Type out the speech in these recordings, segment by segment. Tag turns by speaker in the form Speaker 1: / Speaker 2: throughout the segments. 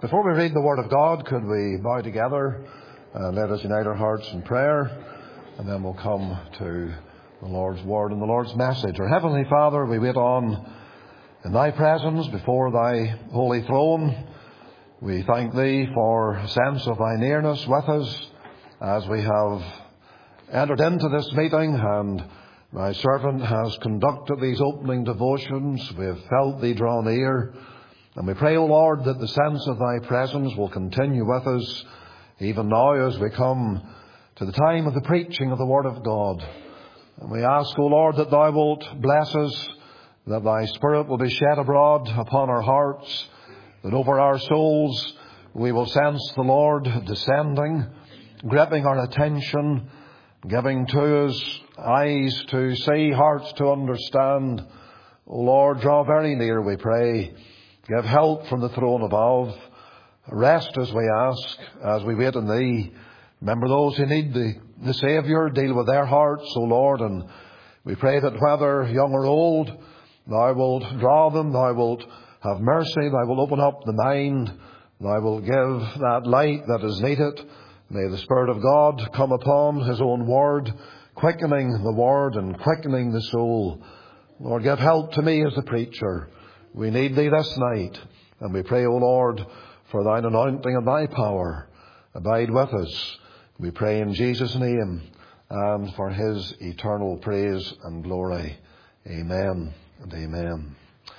Speaker 1: Before we read the Word of God, could we bow together and let us unite our hearts in prayer, and then we'll come to the Lord's Word and the Lord's message. Our Heavenly Father, we wait on in Thy presence before Thy holy throne. We thank Thee for a sense of Thy nearness with us as we have entered into this meeting, and Thy servant has conducted these opening devotions. We have felt Thee draw near. And we pray, O Lord, that the sense of Thy presence will continue with us even now as we come to the time of the preaching of the Word of God. And we ask, O Lord, that Thou wilt bless us, that Thy Spirit will be shed abroad upon our hearts, that over our souls we will sense the Lord descending, gripping our attention, giving to us eyes to see, hearts to understand. O Lord, draw very near, we pray. Give help from the throne above. Rest as we ask, as we wait on Thee. Remember those who need the Saviour. Deal with their hearts, O Lord. And we pray that whether young or old, Thou wilt draw them. Thou wilt have mercy. Thou wilt open up the mind. Thou wilt give that light that is needed. May the Spirit of God come upon His own Word, quickening the Word and quickening the soul. Lord, give help to me as the preacher. We need Thee this night, and we pray, O Lord, for Thine anointing and Thy power. Abide with us, we pray in Jesus' name, and for His eternal praise and glory. Amen and amen.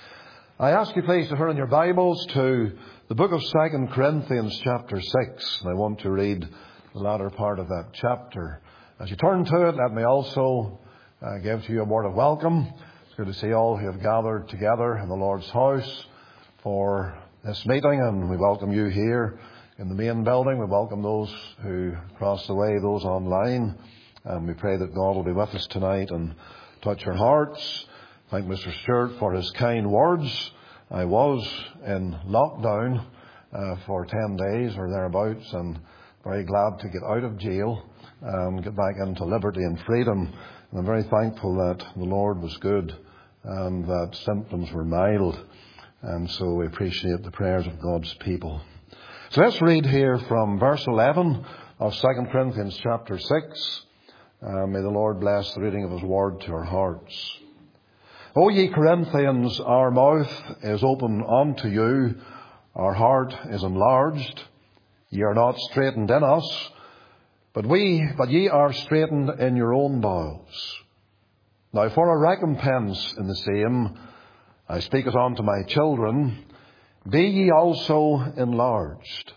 Speaker 1: I ask you please to turn in your Bibles to the book of 2 Corinthians chapter 6, and I want to read the latter part of that chapter. As you turn to it, let me also give to you a word of welcome. It's good to see all who have gathered together in the Lord's house for this meeting, and we welcome you here in the main building. We welcome those who cross the way, those online, and we pray that God will be with us tonight and touch your hearts. Thank Mr. Stewart for his kind words. I was in lockdown for 10 days or thereabouts, and very glad to get out of jail and get back into liberty and freedom. And I'm very thankful that the Lord was good and that symptoms were mild. And so we appreciate the prayers of God's people. So let's read here from verse 11 of 2 Corinthians chapter 6. May the Lord bless the reading of His word to our hearts. O ye Corinthians, our mouth is open unto you, our heart is enlarged. Ye are not straitened in us, but ye are straitened in your own bowels. Now for a recompense in the same, I speak as unto my children, be ye also enlarged.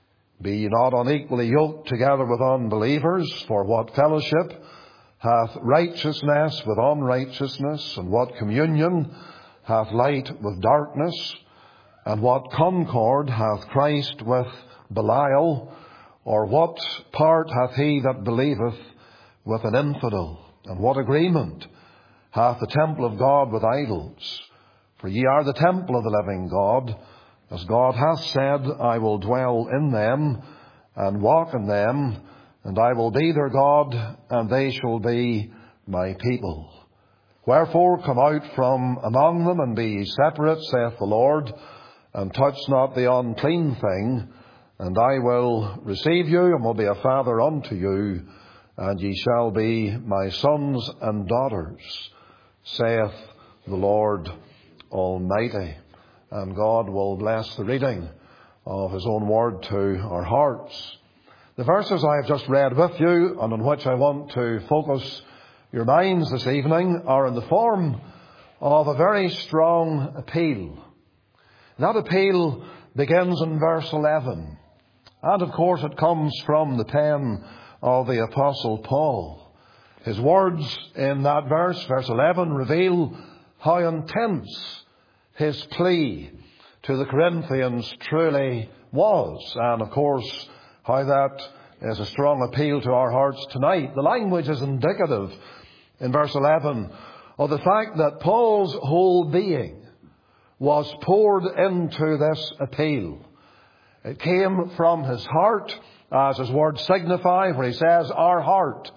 Speaker 1: Be ye not unequally yoked together with unbelievers, for what fellowship hath righteousness with unrighteousness, and what communion hath light with darkness, and what concord hath Christ with Belial, or what part hath he that believeth with an infidel? And what agreement hath the temple of God with idols? For ye are the temple of the living God, as God hath said, I will dwell in them and walk in them, and I will be their God, and they shall be my people. Wherefore come out from among them, and be ye separate, saith the Lord, and touch not the unclean thing, and I will receive you, and will be a father unto you, and ye shall be my sons and daughters, saith the Lord Almighty. And God will bless the reading of His own word to our hearts. The verses I have just read with you, and on which I want to focus your minds this evening, are in the form of a very strong appeal. That appeal begins in verse 11. And of course it comes from the pen of the Apostle Paul. His words in that verse 11, reveal how intense his plea to the Corinthians truly was. And of course, how that is a strong appeal to our hearts tonight. The language is indicative in verse 11 of the fact that Paul's whole being was poured into this appeal. It came from his heart, as his words signify, where he says, our heart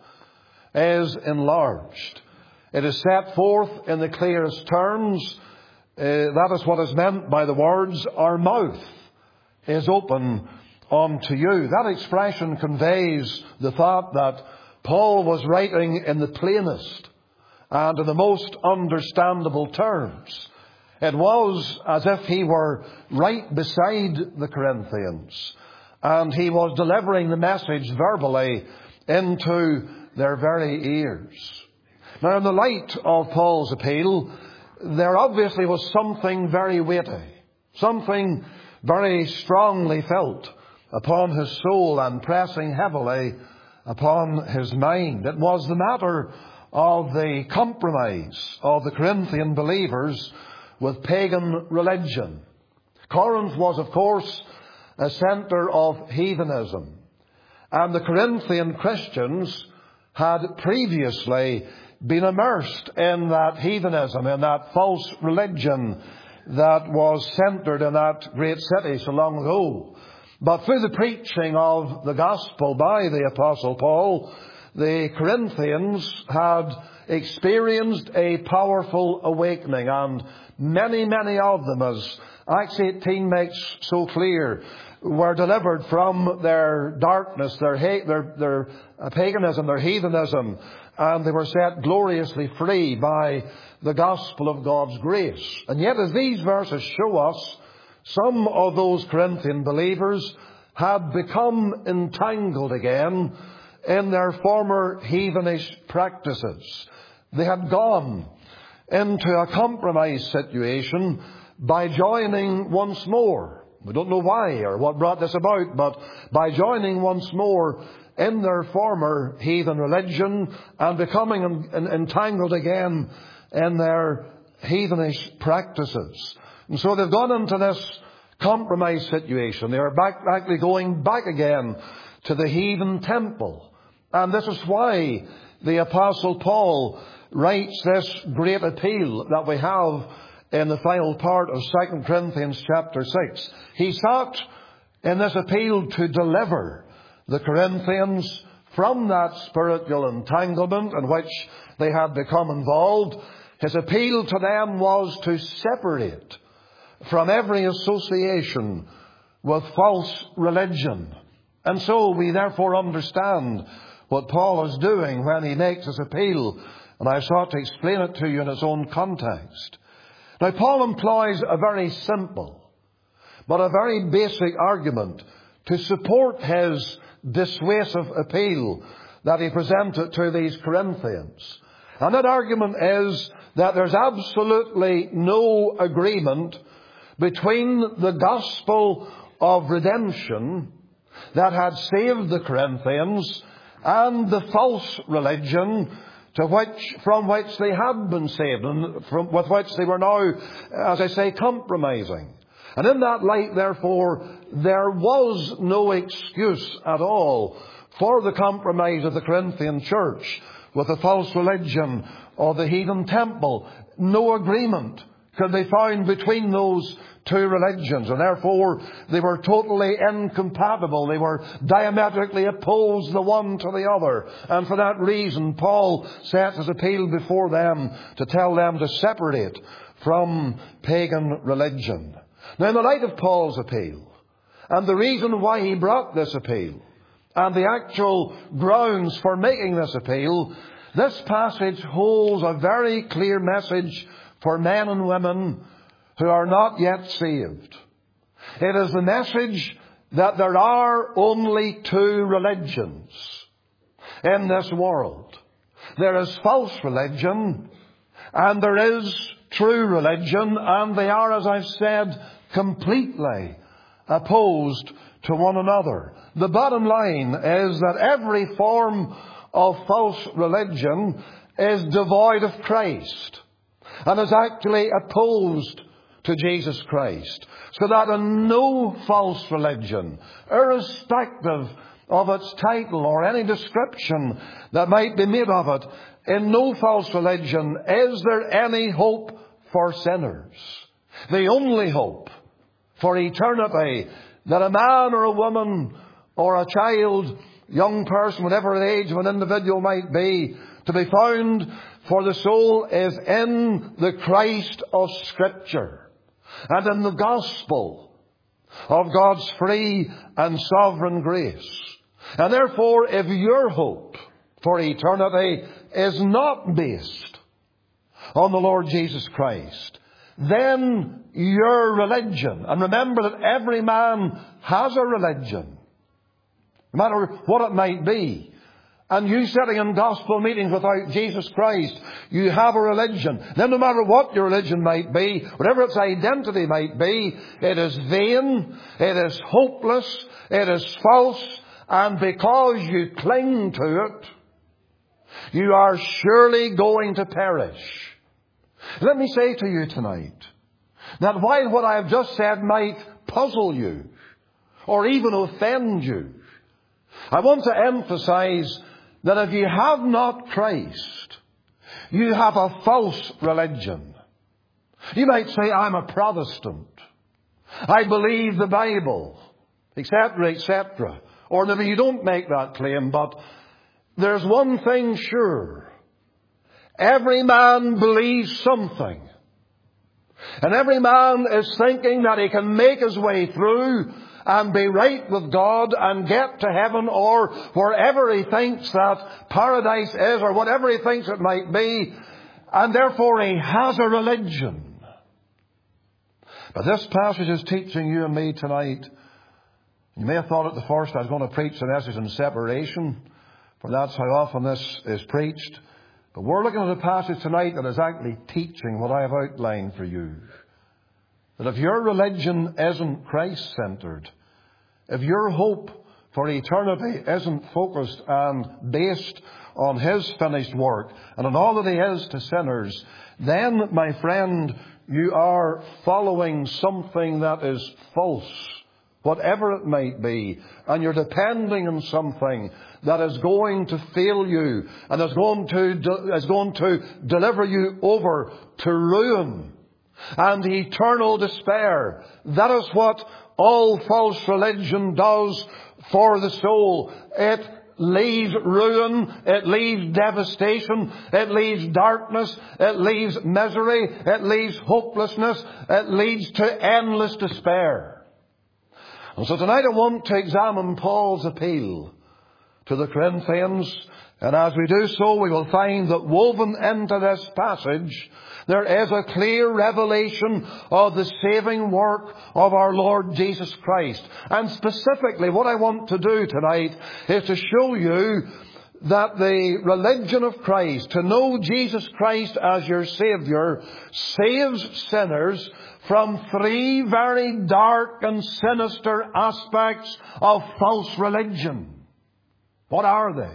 Speaker 1: is enlarged. It is set forth in the clearest terms. That is what is meant by the words, our mouth is open unto you. That expression conveys the thought that Paul was writing in the plainest and in the most understandable terms. It was as if he were right beside the Corinthians, and he was delivering the message verbally into their very ears. Now, in the light of Paul's appeal, there obviously was something very weighty, something very strongly felt upon his soul and pressing heavily upon his mind. It was the matter of the compromise of the Corinthian believers with pagan religion. Corinth was, of course, a centre of heathenism, and the Corinthian Christians had previously been immersed in that heathenism, in that false religion that was centred in that great city so long ago. But through the preaching of the gospel by the Apostle Paul, the Corinthians had experienced a powerful awakening, and many of them, as Acts 18 makes so clear, were delivered from their darkness, their hate, their paganism, their heathenism, and they were set gloriously free by the gospel of God's grace. And yet, as these verses show us, some of those Corinthian believers had become entangled again in their former heathenish practices. They had gone into a compromise situation by joining once more. We don't know why or what brought this about, but by joining once more in their former heathen religion and becoming entangled again in their heathenish practices. And so they've gone into this compromise situation. They are actually going back again to the heathen temple. And this is why the Apostle Paul writes this great appeal that we have in the final part of 2 Corinthians chapter 6. He sought in this appeal to deliver the Corinthians from that spiritual entanglement in which they had become involved. His appeal to them was to separate from every association with false religion. And so we therefore understand what Paul is doing when he makes his appeal, and I've sought to explain it to you in its own context. Now, Paul employs a very simple but a very basic argument to support his dissuasive appeal that he presented to these Corinthians. And that argument is that there's absolutely no agreement between the gospel of redemption that had saved the Corinthians and the false religion from which they had been saved and with which they were now, as I say, compromising. And in that light, therefore, there was no excuse at all for the compromise of the Corinthian church with the false religion or the heathen temple. No agreement could be found between those two religions, and therefore they were totally incompatible. They were diametrically opposed the one to the other. And for that reason, Paul sets his appeal before them to tell them to separate from pagan religion. Now, in the light of Paul's appeal, and the reason why he brought this appeal, and the actual grounds for making this appeal, this passage holds a very clear message for men and women who are not yet saved. It is the message that there are only two religions in this world. There is false religion and there is true religion, and they are, as I've said, completely opposed to one another. The bottom line is that every form of false religion is devoid of Christ and is actually opposed to Jesus Christ. So that in no false religion, irrespective of its title or any description that might be made of it, in no false religion is there any hope for sinners. The only hope for eternity that a man or a woman or a child, young person, whatever the age of an individual might be, to be found for the soul is in the Christ of Scripture and in the gospel of God's free and sovereign grace. And therefore, if your hope for eternity is not based on the Lord Jesus Christ, then your religion, and remember that every man has a religion, no matter what it might be, and you sitting in gospel meetings without Jesus Christ, you have a religion. Then no matter what your religion might be, whatever its identity might be, it is vain, it is hopeless, it is false, and because you cling to it, you are surely going to perish. Let me say to you tonight that while what I have just said might puzzle you or even offend you, I want to emphasize that if you have not Christ, you have a false religion. You might say, I'm a Protestant. I believe the Bible, etc., etc. Or maybe you don't make that claim, but there's one thing sure. Every man believes something. And every man is thinking that he can make his way through and be right with God and get to heaven or wherever he thinks that paradise is or whatever he thinks it might be. And therefore he has a religion. But this passage is teaching you and me tonight. You may have thought at the first I was going to preach the message on separation, for that's how often this is preached. But we're looking at a passage tonight that is actually teaching what I have outlined for you. That if your religion isn't Christ-centered, if your hope for eternity isn't focused and based on His finished work and on all that He is to sinners, then, my friend, you are following something that is false, whatever it might be, and you're depending on something that is going to fail you and is going to deliver you over to ruin and eternal despair. That is what all false religion does for the soul. It leaves ruin, it leaves devastation, it leaves darkness, it leaves misery, it leaves hopelessness, it leads to endless despair. And so tonight I want to examine Paul's appeal to the Corinthians. And as we do so, we will find that woven into this passage, there is a clear revelation of the saving work of our Lord Jesus Christ. And specifically, what I want to do tonight is to show you that the religion of Christ, to know Jesus Christ as your Savior, saves sinners from three very dark and sinister aspects of false religion. What are they?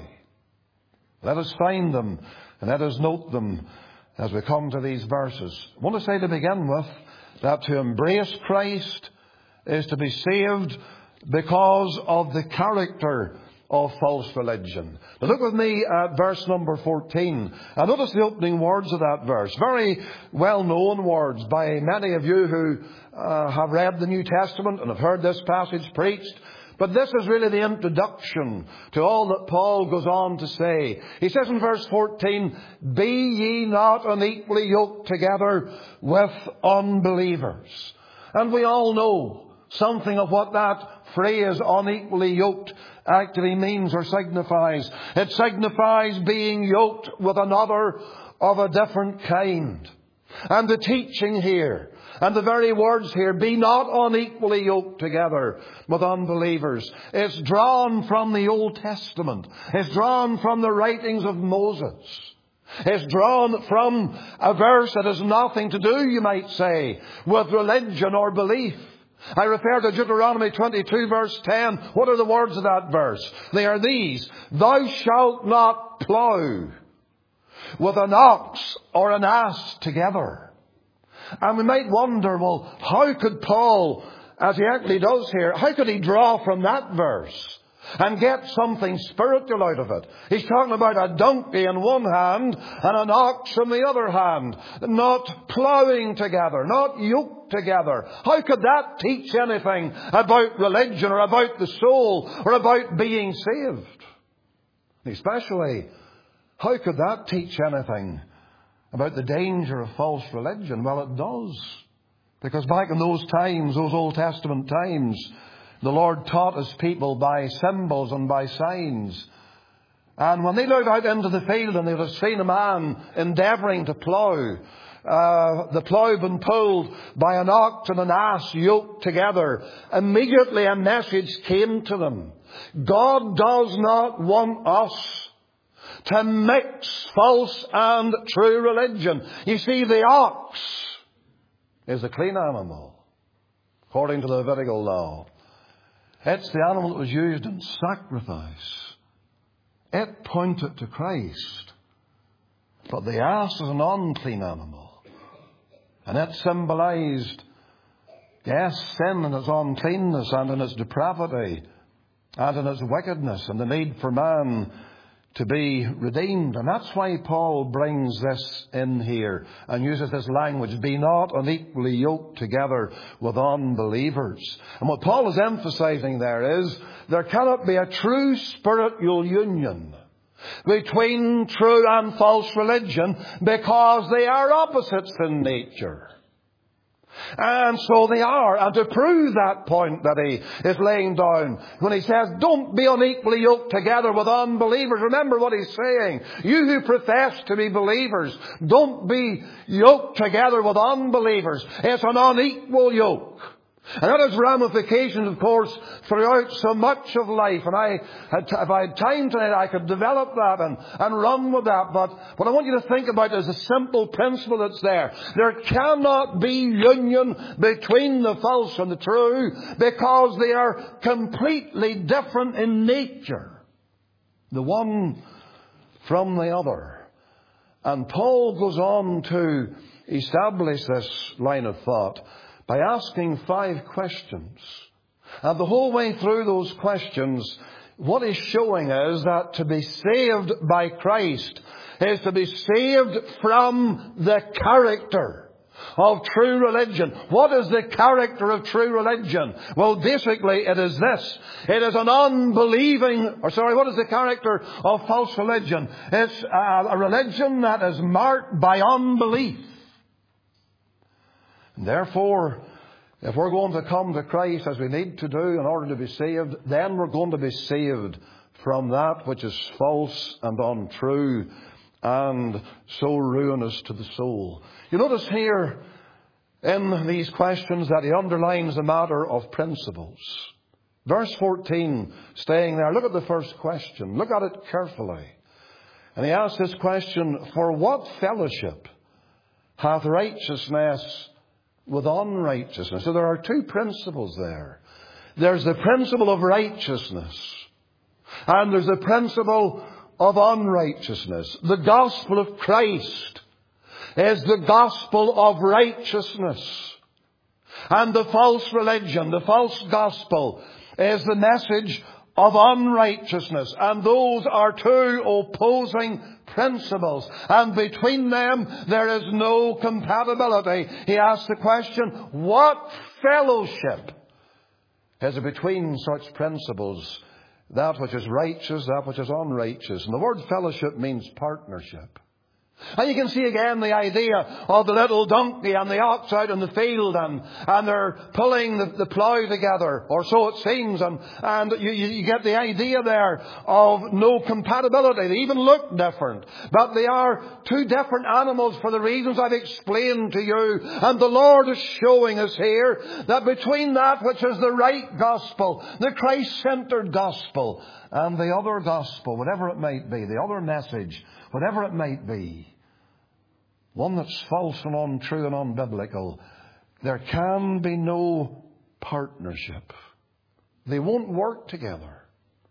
Speaker 1: Let us find them and let us note them as we come to these verses. I want to say to begin with that to embrace Christ is to be saved because of the character of false religion. Now look with me at verse number 14. And notice the opening words of that verse. Very well-known words by many of you who have read the New Testament and have heard this passage preached. But this is really the introduction to all that Paul goes on to say. He says in verse 14, "Be ye not unequally yoked together with unbelievers." And we all know something of what that phrase, unequally yoked, actually means or signifies. It signifies being yoked with another of a different kind. And the teaching here, and the very words here, "be not unequally yoked together with unbelievers," it's drawn from the Old Testament. It's drawn from the writings of Moses. It's drawn from a verse that has nothing to do, you might say, with religion or belief. I refer to Deuteronomy 22 verse 10. What are the words of that verse? They are these: "Thou shalt not plough with an ox or an ass together." And we might wonder, well, how could Paul, as he actually does here, how could he draw from that verse and get something spiritual out of it? He's talking about a donkey in one hand and an ox in the other hand, not ploughing together, not yoked together. How could that teach anything about religion or about the soul or about being saved? Especially, how could that teach anything about the danger of false religion? Well, it does. Because back in those times, those Old Testament times, the Lord taught His people by symbols and by signs. And when they looked out into the field and they would have seen a man endeavouring to plough, the plough been pulled by an ox and an ass yoked together, immediately a message came to them. God does not want us to mix false and true religion. You see, the ox is a clean animal, according to the Levitical law. It's the animal that was used in sacrifice. It pointed to Christ. But the ass is an unclean animal. And it symbolized, yes, sin and its uncleanness and in its depravity and in its wickedness and the need for man to be redeemed. And that's why Paul brings this in here and uses this language, be not unequally yoked together with unbelievers. And what Paul is emphasizing there is there cannot be a true spiritual union between true and false religion because they are opposites in nature. And so they are. And to prove that point that he is laying down, when he says, don't be unequally yoked together with unbelievers, remember what he's saying. You who profess to be believers, don't be yoked together with unbelievers. It's an unequal yoke. And that has ramifications, of course, throughout so much of life. And if I had time tonight, I could develop that and run with that. But what I want you to think about is a simple principle that's there. There cannot be union between the false and the true because they are completely different in nature, the one from the other. And Paul goes on to establish this line of thought by asking 5 questions. And the whole way through those questions, what he's showing is that to be saved by Christ is to be saved from the character of true religion. What is the character of true religion? Well, basically it is this. It is an what is the character of false religion? It's a religion that is marked by unbelief. Therefore, if we're going to come to Christ as we need to do in order to be saved, then we're going to be saved from that which is false and untrue and so ruinous to the soul. You notice here in these questions that he underlines the matter of principles. Verse 14, staying there, look at the first question. Look at it carefully. And he asks this question, for what fellowship hath righteousness with unrighteousness? So there are 2 principles there. There's the principle of righteousness and there's the principle of unrighteousness. The gospel of Christ is the gospel of righteousness. And the false religion, the false gospel, is the message of unrighteousness. And those are 2 opposing principles. And between them, there is no compatibility. He asks the question, what fellowship is there between such principles? That which is righteous, that which is unrighteous. And the word fellowship means partnership. And you can see again the idea of the little donkey and the ox out in the field and they're pulling the plough together, or so it seems, and you get the idea there of no compatibility. They even look different, but they are 2 different animals for the reasons I've explained to you. And the Lord is showing us here that between that which is the right gospel, the Christ-centered gospel, and the other gospel, whatever it might be, the other message, whatever it might be, one that's false and untrue and unbiblical, there can be no partnership. They won't work together.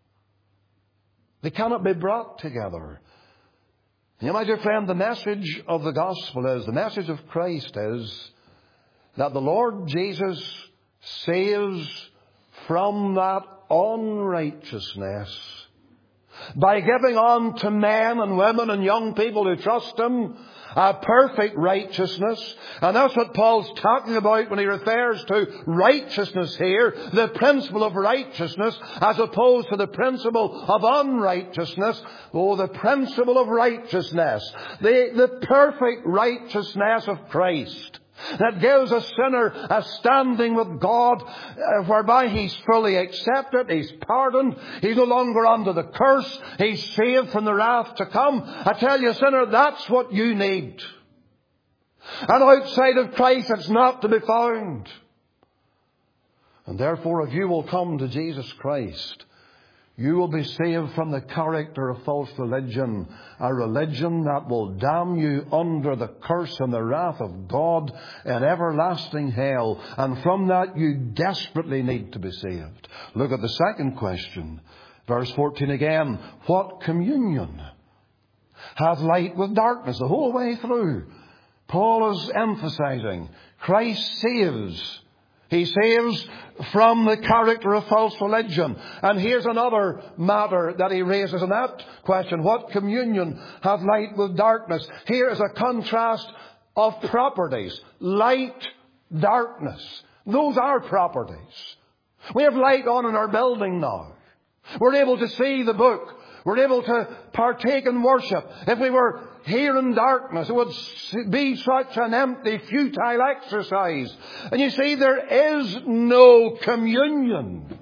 Speaker 1: They cannot be brought together. You know, my dear friend, the message of the gospel is, the message of Christ is that the Lord Jesus saves from that unrighteousness by giving unto men and women and young people who trust Him a perfect righteousness. And that's what Paul's talking about when he refers to righteousness here, the principle of righteousness, as opposed to the principle of unrighteousness. Oh, the principle of righteousness, the perfect righteousness of Christ. that gives a sinner a standing with God, whereby he's fully accepted, he's pardoned, he's no longer under the curse, he's saved from the wrath to come. I tell you, sinner, that's what you need. And outside of Christ, it's not to be found. And therefore, if you will come to Jesus Christ, you will be saved from the character of false religion, a religion that will damn you under the curse and the wrath of God in everlasting hell. And from that you desperately need to be saved. Look at the second question. Verse 14 again. What communion hath light with darkness? The whole way through, Paul is emphasizing Christ saves. He saves from the character of false religion. And here's another matter that he raises in that question. What communion hath light with darkness? Here is a contrast of properties. Light, darkness. Those are properties. We have light on in our building now. We're able to see the book. We're able to partake in worship. If we were here in darkness, it would be such an empty, futile exercise. And you see, there is no communion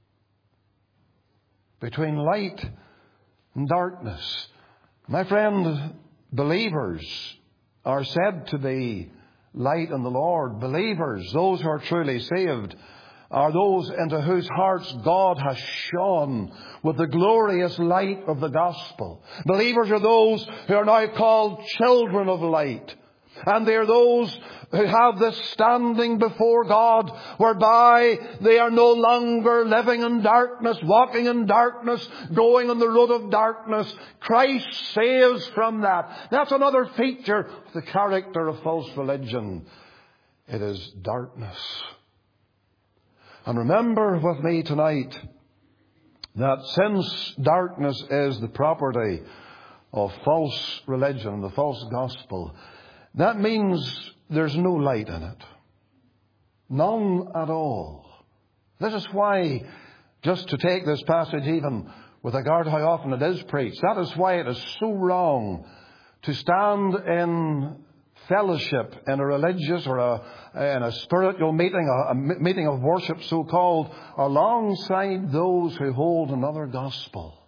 Speaker 1: between light and darkness. My friend, believers are said to be light in the Lord. Believers, those who are truly saved, are those into whose hearts God has shone with the glorious light of the gospel. Believers are those who are now called children of light. And they are those who have this standing before God, whereby they are no longer living in darkness, walking in darkness, going on the road of darkness. Christ saves from that. That's another feature of the character of false religion. It is darkness. And remember with me tonight that since darkness is the property of false religion, the false gospel, that means there's no light in it. None at all. This is why, just to take this passage even with regard to how often it is preached, that is why it is so wrong to stand in fellowship in a religious or in a spiritual meeting, a meeting of worship so-called, alongside those who hold another gospel.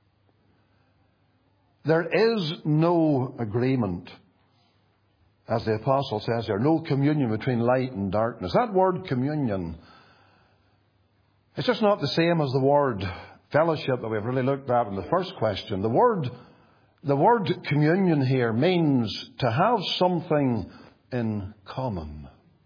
Speaker 1: There is no agreement, as the apostle says there, no communion between light and darkness. That word communion, it's just not the same as the word fellowship that we've really looked at in the first question. The word communion here means to have something in common.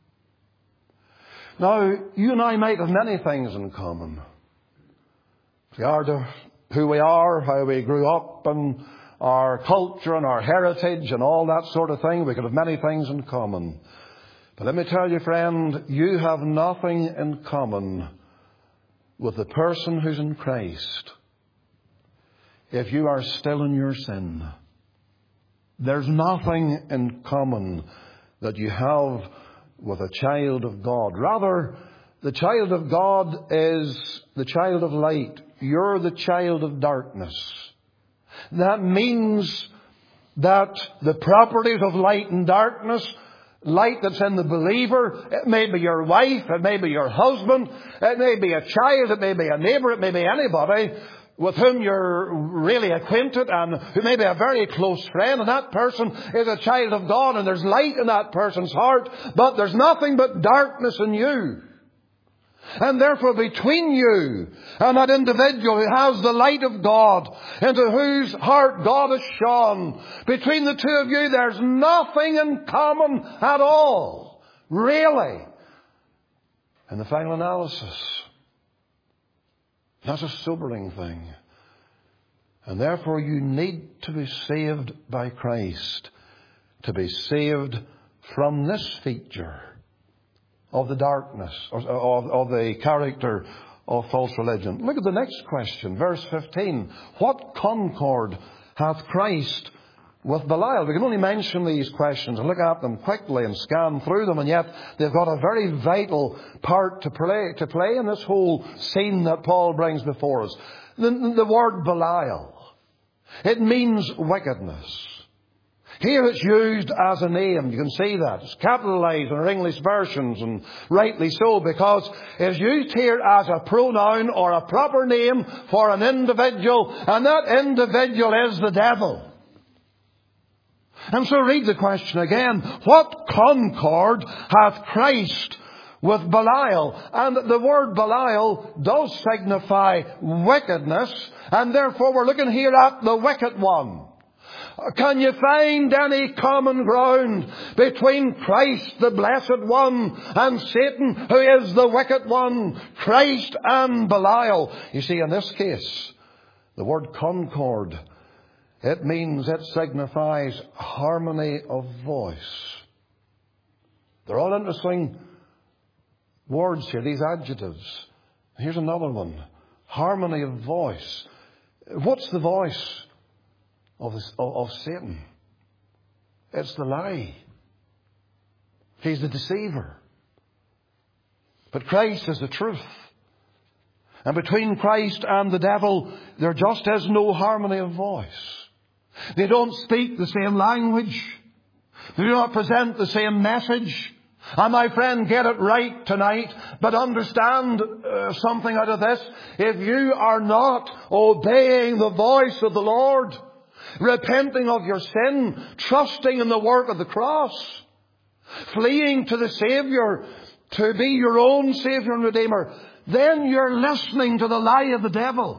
Speaker 1: Now, you and I might have many things in common. With regard to who we are, how we grew up, and our culture and our heritage and all that sort of thing. We could have many things in common. But let me tell you, friend, you have nothing in common with the person who's in Christ if you are still in your sin. There's nothing in common that you have with a child of God. Rather, the child of God is the child of light. You're the child of darkness. That means that the properties of light and darkness, light that's in the believer, it may be your wife, it may be your husband, it may be a child, it may be a neighbour, it may be anybody with whom you're really acquainted and who may be a very close friend, and that person is a child of God, and there's light in that person's heart, but there's nothing but darkness in you. And therefore between you and that individual who has the light of God, into whose heart God has shone, between the two of you there's nothing in common at all, really, in the final analysis. That's a sobering thing. And therefore you need to be saved by Christ, to be saved from this feature of the darkness, of the character of false religion. Look at the next question, verse 15. What concord hath Christ with Belial? We can only mention these questions and look at them quickly and scan through them, and yet they've got a very vital part to play in this whole scene that Paul brings before us. The word Belial, it means wickedness. Here it's used as a name. You can see that. It's capitalized in our English versions, and rightly so, because it's used here as a pronoun or a proper name for an individual, and that individual is the devil. And so read the question again. What concord hath Christ with Belial? And the word Belial does signify wickedness, and therefore we're looking here at the wicked one. Can you find any common ground between Christ, the Blessed One, and Satan, who is the wicked one? Christ and Belial. You see, in this case, the word concord, it signifies harmony of voice. They're all interesting words here, these adjectives. Here's another one. Harmony of voice. What's the voice of Satan? It's the lie. He's the deceiver. But Christ is the truth. And between Christ and the devil, there just is no harmony of voice. They don't speak the same language. They do not present the same message. And my friend, get it right tonight, but understand something out of this. If you are not obeying the voice of the Lord, repenting of your sin, trusting in the work of the cross, fleeing to the Savior to be your own Savior and Redeemer, then you're listening to the lie of the devil.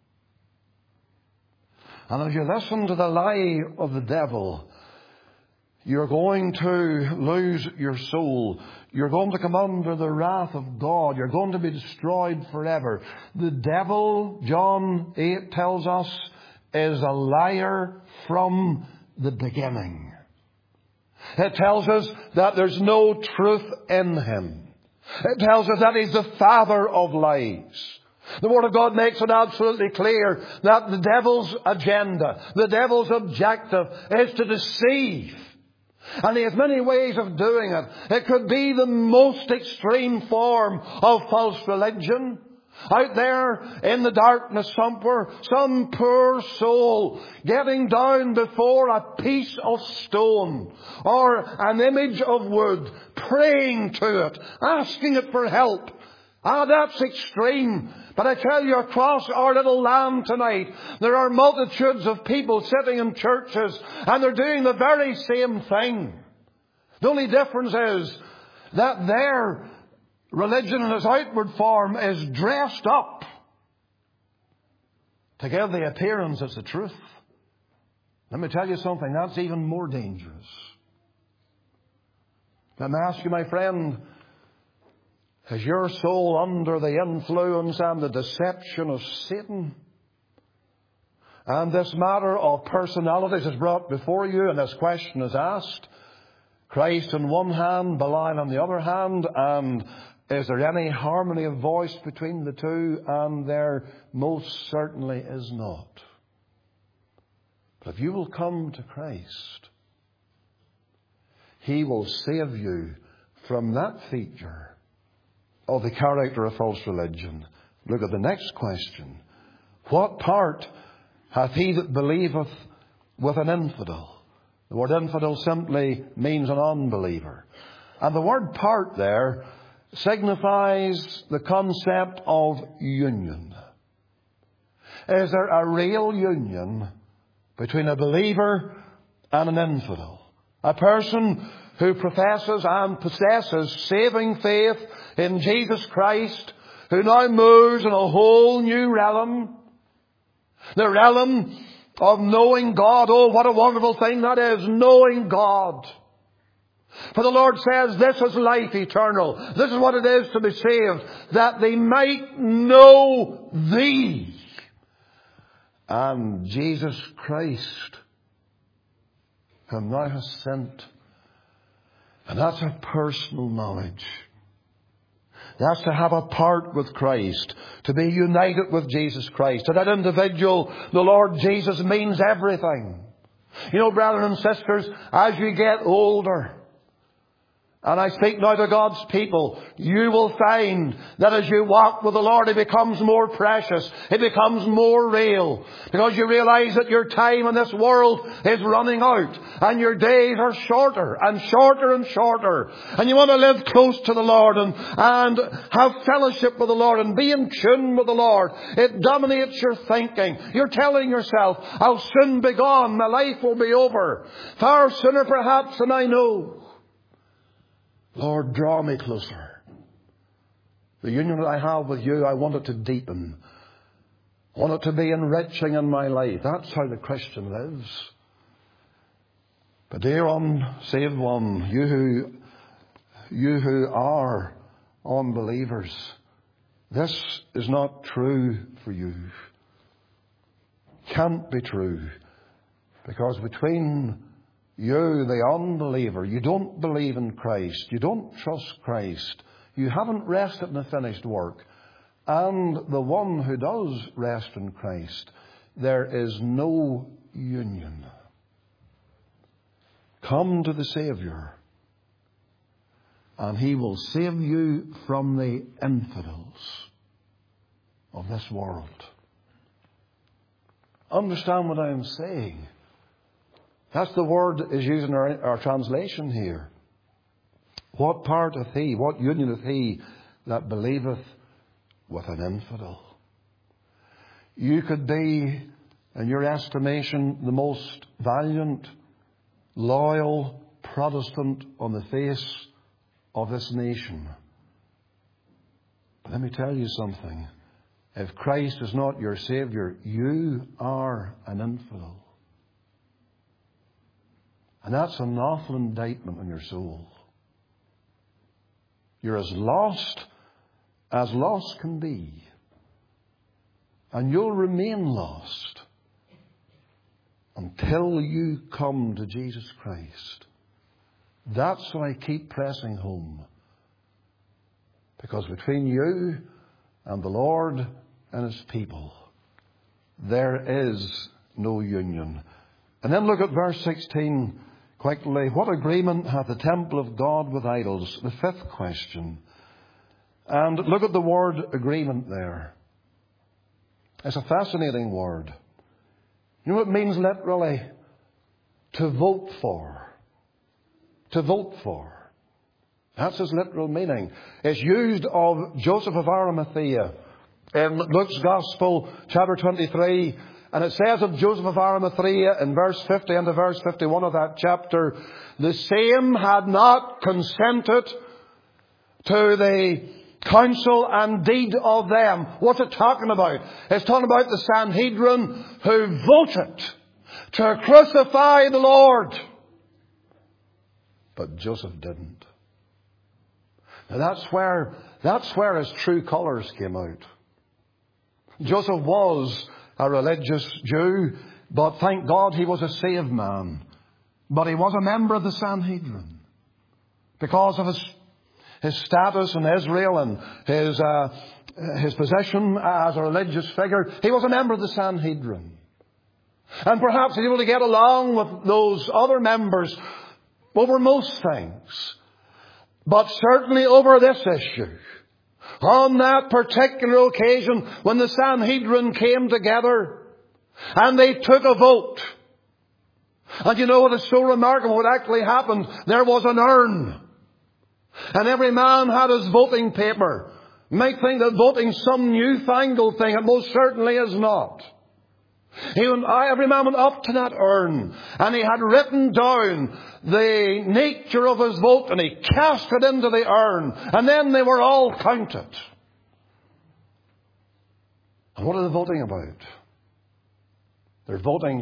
Speaker 1: And as you listen to the lie of the devil, you're going to lose your soul. You're going to come under the wrath of God. You're going to be destroyed forever. The devil, John 8 tells us, is a liar from the beginning. It tells us that there's no truth in him. It tells us that he's the father of lies. The Word of God makes it absolutely clear that the devil's agenda, the devil's objective, is to deceive. And he has many ways of doing it. It could be the most extreme form of false religion. Out there in the darkness somewhere, some poor soul getting down before a piece of stone or an image of wood, praying to it, asking it for help. That's extreme. But I tell you, across our little land tonight, there are multitudes of people sitting in churches, and they're doing the very same thing. The only difference is that their religion in its outward form is dressed up to give the appearance it's the truth. Let me tell you something, that's even more dangerous. Let me ask you, my friend, is your soul under the influence and the deception of Satan? And this matter of personalities is brought before you, and this question is asked. Christ on one hand, Belial on the other hand, and is there any harmony of voice between the two? And there most certainly is not. But if you will come to Christ, He will save you from that feature of the character of false religion. Look at the next question. What part hath he that believeth with an infidel? The word infidel simply means an unbeliever. And the word part there signifies the concept of union. Is there a real union between a believer and an infidel? A person who professes and possesses saving faith in Jesus Christ, who now moves in a whole new realm. The realm of knowing God. Oh, what a wonderful thing that is, knowing God. For the Lord says, this is life eternal. This is what it is to be saved, that they might know Thee and Jesus Christ, whom Thou hast sent. And that's a personal knowledge. That's to have a part with Christ, to be united with Jesus Christ. To that individual, the Lord Jesus means everything. You know, brothers and sisters, as you get older, And I speak now to God's people. You will find that as you walk with the Lord, it becomes more precious. It becomes more real. Because you realize that your time in this world is running out. And your days are shorter and shorter and shorter. And you want to live close to the Lord and have fellowship with the Lord and be in tune with the Lord. It dominates your thinking. You're telling yourself, I'll soon be gone. My life will be over. Far sooner perhaps than I know. Lord, draw me closer. The union that I have with you, I want it to deepen. I want it to be enriching in my life. That's how the Christian lives. But dear unsaved one, you who are unbelievers, this is not true for you. Can't be true. Because between you, the unbeliever, you don't believe in Christ. You don't trust Christ. You haven't rested in the finished work. And the one who does rest in Christ, there is no union. Come to the Saviour, and He will save you from the infidels of this world. Understand what I am saying. That's the word is used in our translation here. What part hath he, what union hath he that believeth with an infidel? You could be, in your estimation, the most valiant, loyal Protestant on the face of this nation. But let me tell you something. If Christ is not your Saviour, you are an infidel. And that's an awful indictment on your soul. You're as lost can be. And you'll remain lost until you come to Jesus Christ. That's why I keep pressing home. Because between you and the Lord and His people, there is no union. And then look at verse 16 quickly. What agreement hath the temple of God with idols? The fifth question. And look at the word agreement there. It's a fascinating word. You know what it means literally? To vote for. To vote for. That's his literal meaning. It's used of Joseph of Arimathea in Luke's Gospel, chapter 23. And it says of Joseph of Arimathea in verse 50 and to verse 51 of that chapter, the same had not consented to the counsel and deed of them. What's it talking about? It's talking about the Sanhedrin who voted to crucify the Lord. But Joseph didn't. Now that's where his true colours came out. Joseph was a religious Jew, but thank God he was a saved man. But he was a member of the Sanhedrin because of his status in Israel and his position as a religious figure. He was a member of the Sanhedrin. And perhaps he was able to get along with those other members over most things. But certainly over this issue. On that particular occasion when the Sanhedrin came together and they took a vote. And you know what is so remarkable? What actually happened? There was an urn. And every man had his voting paper. You might think that voting some newfangled thing. It most certainly is not. Every man went up to that urn and he had written down the nature of his vote and he cast it into the urn. And then they were all counted. And what are they voting about? They're voting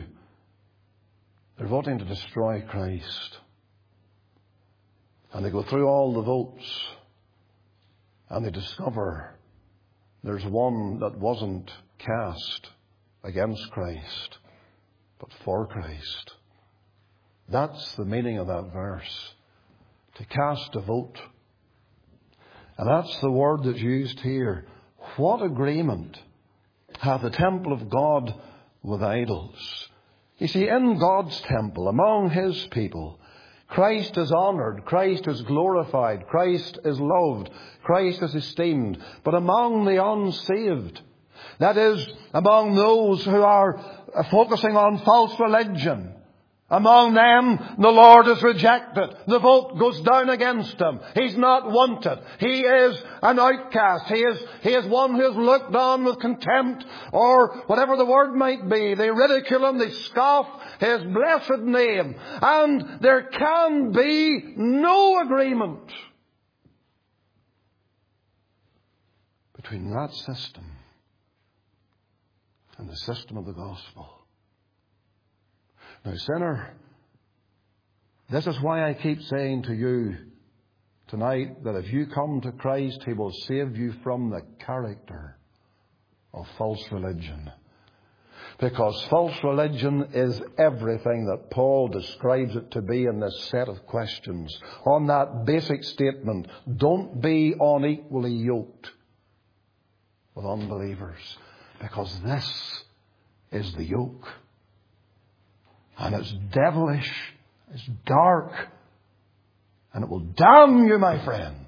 Speaker 1: to destroy Christ. And they go through all the votes and they discover there's one that wasn't cast against Christ, but for Christ. That's the meaning of that verse. To cast a vote. And that's the word that's used here. What agreement hath the temple of God with idols? You see, in God's temple, among His people, Christ is honoured, Christ is glorified, Christ is loved, Christ is esteemed. But among the unsaved, that is, among those who are focusing on false religion, among them the Lord is rejected. The vote goes down against him. He's not wanted. He is an outcast. He is one who is looked on with contempt, or whatever the word might be. They ridicule him, they scoff his blessed name. And there can be no agreement between that system and the system of the gospel. Now, sinner, this is why I keep saying to you tonight that if you come to Christ, He will save you from the character of false religion. Because false religion is everything that Paul describes it to be in this set of questions. On that basic statement, don't be unequally yoked with unbelievers. Because this is the yoke. And it's devilish, it's dark, and it will damn you, my friend.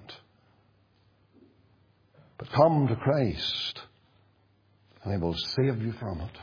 Speaker 1: But come to Christ, and He will save you from it.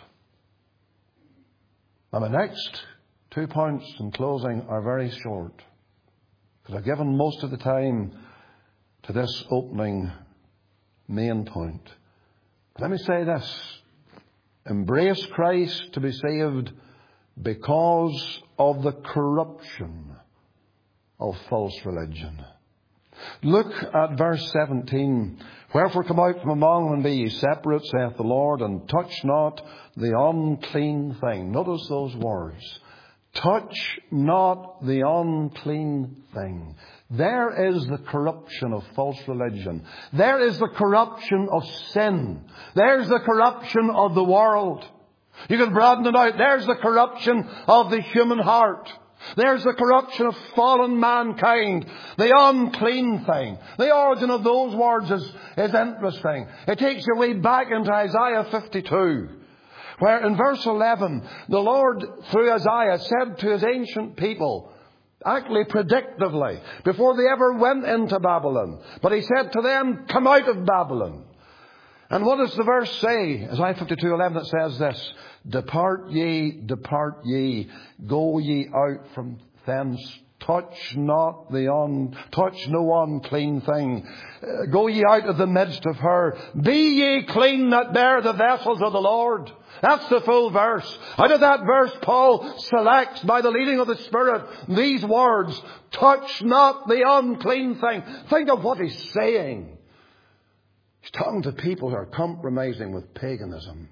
Speaker 1: Now, my next 2 points in closing are very short, because I've given most of the time to this opening main point. But let me say this. Embrace Christ to be saved because of the corruption of false religion. Look at verse 17. Wherefore come out from among them and be ye separate, saith the Lord, and touch not the unclean thing. Notice those words. Touch not the unclean thing. There is the corruption of false religion. There is the corruption of sin. There's the corruption of the world. You can broaden it out. There's the corruption of the human heart. There's the corruption of fallen mankind. The unclean thing. The origin of those words is interesting. It takes you way back into Isaiah 52. Where in verse 11, the Lord, through Isaiah, said to His ancient people, actually predictively, before they ever went into Babylon, but He said to them, come out of Babylon. And what does the verse say? Isaiah 52:11, it says this, depart ye, go ye out from thence, touch no unclean thing. Go ye out of the midst of her. Be ye clean that bear the vessels of the Lord. That's the full verse. Out of that verse, Paul selects, by the leading of the Spirit, these words, touch not the unclean thing. Think of what he's saying. He's talking to people who are compromising with paganism,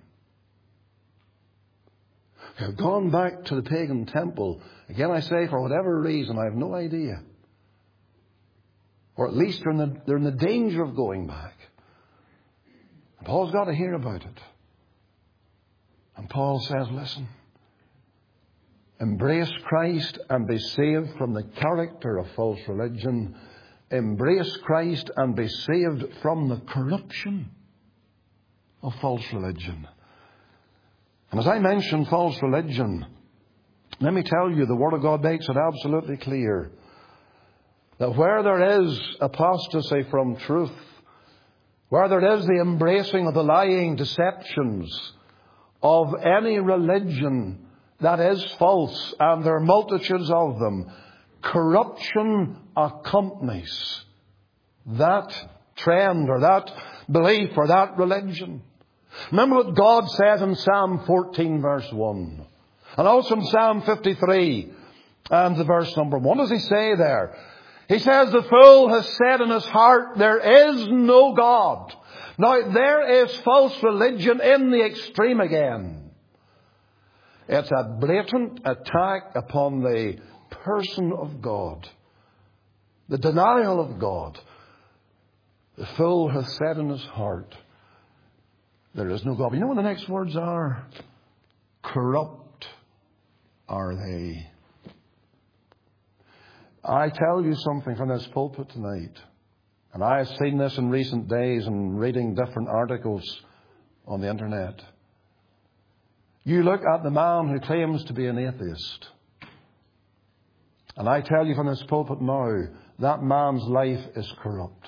Speaker 1: who have gone back to the pagan temple. Again, I say, for whatever reason, I have no idea. Or at least they're in the danger of going back. And Paul's got to hear about it. And Paul says, listen, embrace Christ and be saved from the character of false religion. Embrace Christ and be saved from the corruption of false religion. And as I mentioned false religion, let me tell you, the Word of God makes it absolutely clear that where there is apostasy from truth, where there is the embracing of the lying deceptions of any religion that is false, and there are multitudes of them, corruption accompanies that trend or that belief or that religion. Remember what God says in Psalm 14 verse 1. And also in Psalm 53 and the verse number 1. What does He say there? He says, the fool has said in his heart, there is no God. Now there is false religion in the extreme again. It's a blatant attack upon the person of God. The denial of God. The fool has said in his heart, there is no God. But you know what the next words are? Corrupt are they. I tell you something from this pulpit tonight. And I have seen this in recent days and reading different articles on the internet. You look at the man who claims to be an atheist. And I tell you from this pulpit now, that man's life is corrupt.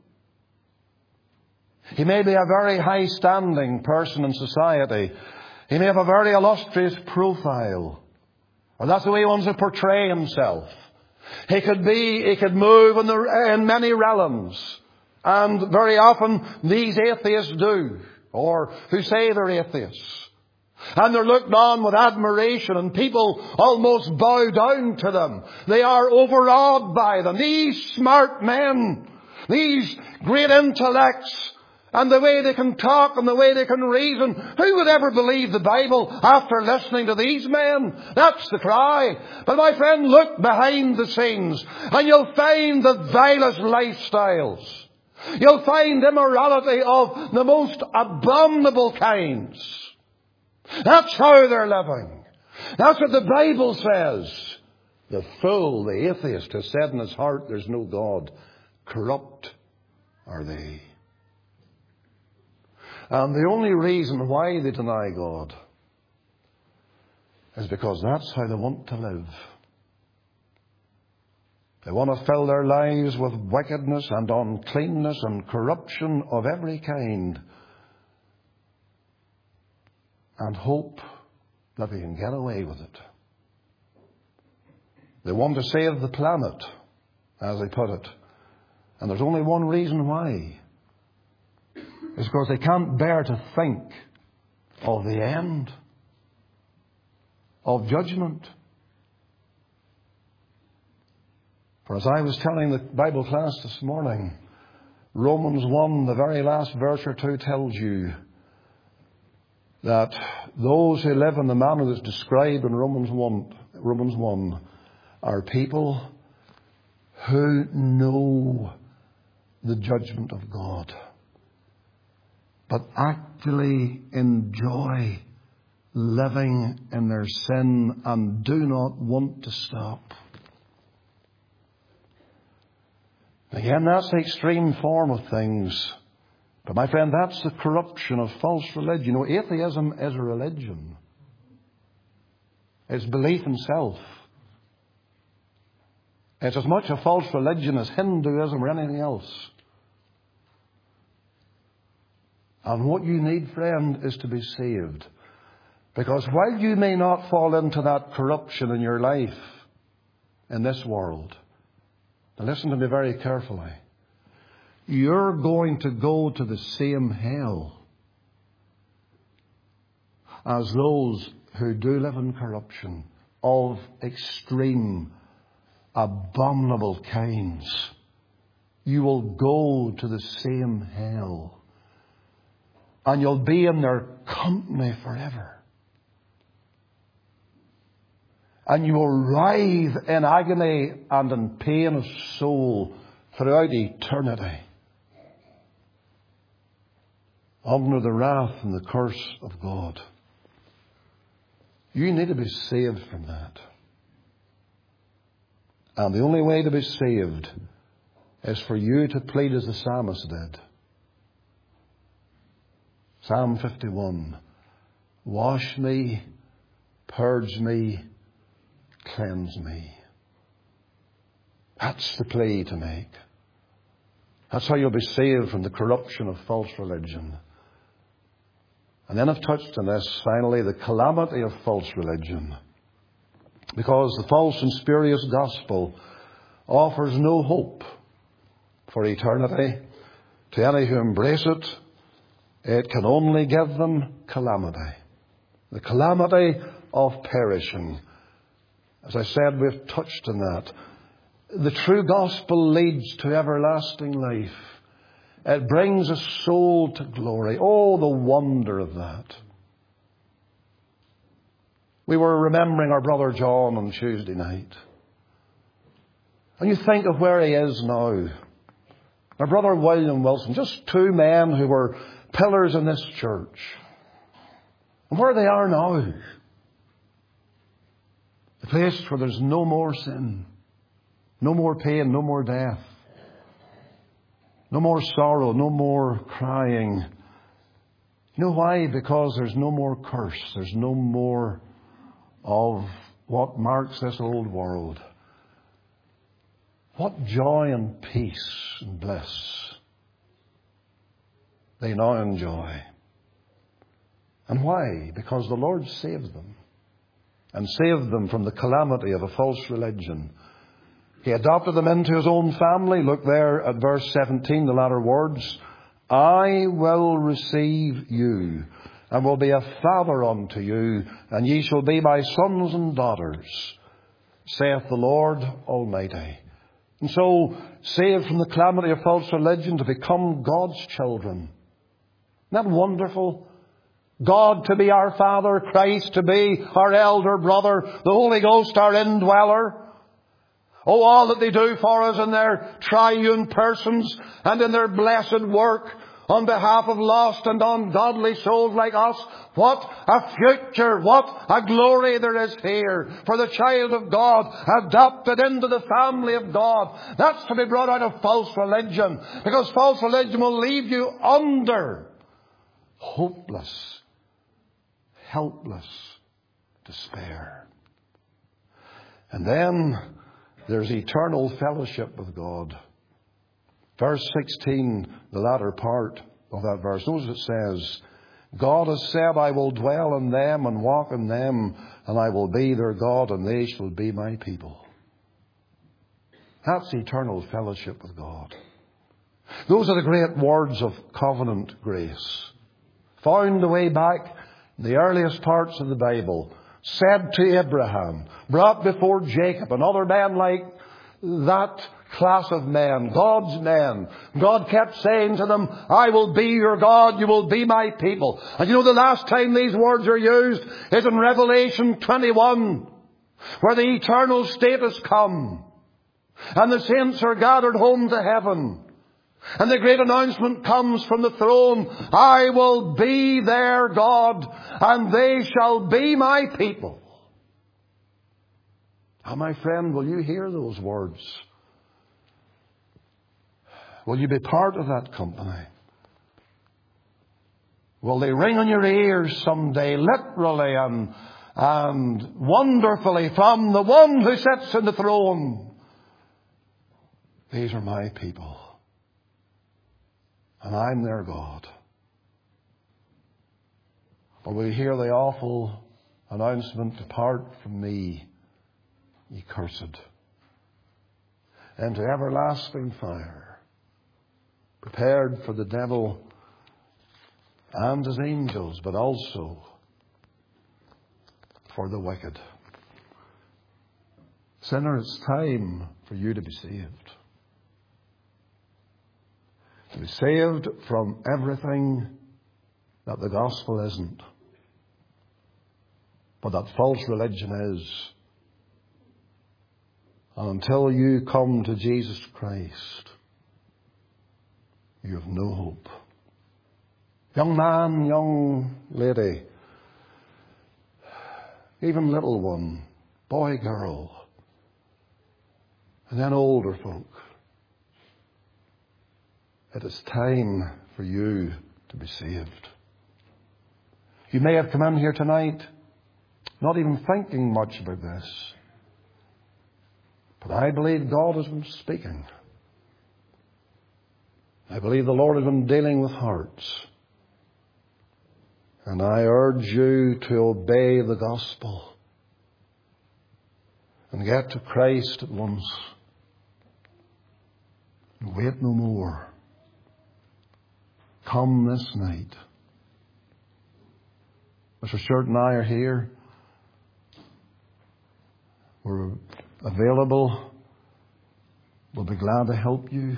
Speaker 1: He may be a very high-standing person in society. He may have a very illustrious profile. Or that's the way he wants to portray himself. He could move in many realms. And very often these atheists do, or who say they're atheists. And they're looked on with admiration, and people almost bow down to them. They are overawed by them. These smart men, these great intellects, and the way they can talk and the way they can reason. Who would ever believe the Bible after listening to these men? That's the cry. But my friend, look behind the scenes and you'll find the vilest lifestyles. You'll find immorality of the most abominable kinds. That's how they're living. That's what the Bible says. The fool, the atheist, has said in his heart, there's no God. Corrupt are they. And the only reason why they deny God is because that's how they want to live. They want to fill their lives with wickedness and uncleanness and corruption of every kind, and hope that they can get away with it. They want to save the planet, as they put it. And there's only one reason why. It's because they can't bear to think of the end, of judgment. For as I was telling the Bible class this morning, Romans 1, the very last verse or two, tells you that those who live in the manner that's described in Romans 1 are people who know the judgment of God, but actually enjoy living in their sin and do not want to stop. Again, that's the extreme form of things. But my friend, that's the corruption of false religion. You know, atheism is a religion. It's belief in self. It's as much a false religion as Hinduism or anything else. And what you need, friend, is to be saved. Because while you may not fall into that corruption in your life in this world, now listen to me very carefully, you're going to go to the same hell as those who do live in corruption of extreme, abominable kinds. You will go to the same hell. And you'll be in their company forever. And you will writhe in agony and in pain of soul throughout eternity, under the wrath and the curse of God. You need to be saved from that. And the only way to be saved is for you to plead as the psalmist did. Psalm 51. Wash me, purge me, cleanse me. That's the plea to make. That's how you'll be saved from the corruption of false religion. And then I've touched on this, finally, the calamity of false religion. Because the false and spurious gospel offers no hope for eternity to any who embrace it. It can only give them calamity. The calamity of perishing. As I said, we've touched on that. The true gospel leads to everlasting life. It brings a soul to glory. Oh, the wonder of that. We were remembering our brother John on Tuesday night. And you think of where he is now. Our brother William Wilson, just two men who were pillars in this church. And where they are now. The place where there's no more sin, no more pain, no more death, no more sorrow, no more crying. You know why? Because there's no more curse. There's no more of what marks this old world. What joy and peace and bliss they now enjoy. And why? Because the Lord saved them. And saved them from the calamity of a false religion. He adopted them into His own family. Look there at verse 17, the latter words. I will receive you, and will be a father unto you, and ye shall be my sons and daughters, saith the Lord Almighty. And so, saved from the calamity of false religion to become God's children. Isn't that wonderful? God to be our Father, Christ to be our elder brother, the Holy Ghost our indweller. Oh, all that they do for us in their triune persons and in their blessed work on behalf of lost and ungodly souls like us. What a future, what a glory there is here for the child of God, adopted into the family of God. That's to be brought out of false religion, because false religion will leave you under hopeless, helpless despair. And then there's eternal fellowship with God. Verse 16, the latter part of that verse. Notice it says, God has said, I will dwell in them and walk in them, and I will be their God, and they shall be my people. That's eternal fellowship with God. Those are the great words of covenant grace, found the way back in the earliest parts of the Bible, said to Abraham, brought before Jacob and other men like that class of men, God's men. God kept saying to them, I will be your God, you will be my people. And you know the last time these words are used is in Revelation 21, where the eternal state has come, and the saints are gathered home to heaven. And the great announcement comes from the throne, I will be their God, and they shall be my people. Oh, my friend, will you hear those words? Will you be part of that company? Will they ring in your ears someday, literally and wonderfully, from the one who sits in the throne? These are my people, and I'm their God. Or will you hear the awful announcement, depart from me, ye cursed, into everlasting fire, prepared for the devil and his angels, but also for the wicked. Sinner, it's time for you to be saved. To be saved from everything that the gospel isn't, but that false religion is. And until you come to Jesus Christ, you have no hope. Young man, young lady, even little one, boy, girl, and then older folk. It is time for you to be saved. You may have come in here tonight not even thinking much about this, but I believe God has been speaking. I believe the Lord has been dealing with hearts. And I urge you to obey the gospel and get to Christ at once. And wait no more. Come this night. Mr. Stewart and I are here. We're available. We'll be glad to help you.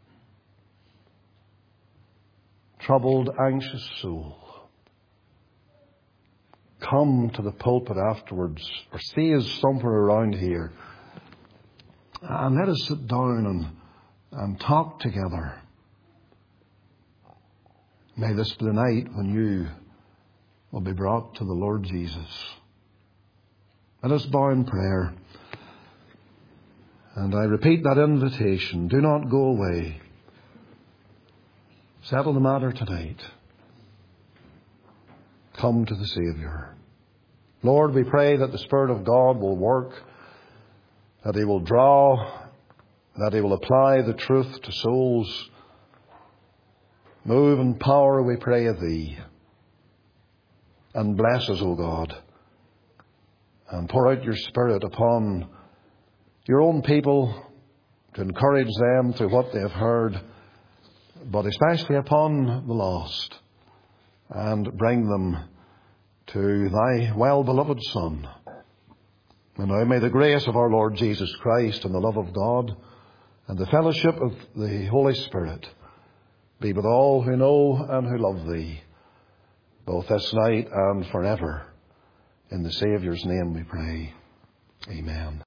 Speaker 1: Troubled, anxious soul. Come to the pulpit afterwards, or see us somewhere around here, and let us sit down and talk together. May this be the night when you will be brought to the Lord Jesus. Let us bow in prayer. And I repeat that invitation. Do not go away. Settle the matter tonight. Come to the Saviour. Lord, we pray that the Spirit of God will work, that He will draw that He will apply the truth to souls. Move in power, we pray of Thee. And bless us, O God. And pour out your Spirit upon your own people to encourage them through what they have heard, but especially upon the lost, and bring them to Thy well-beloved Son. And now may the grace of our Lord Jesus Christ and the love of God and the fellowship of the Holy Spirit be with all who know and who love Thee, both this night and forever. In the Saviour's name we pray. Amen.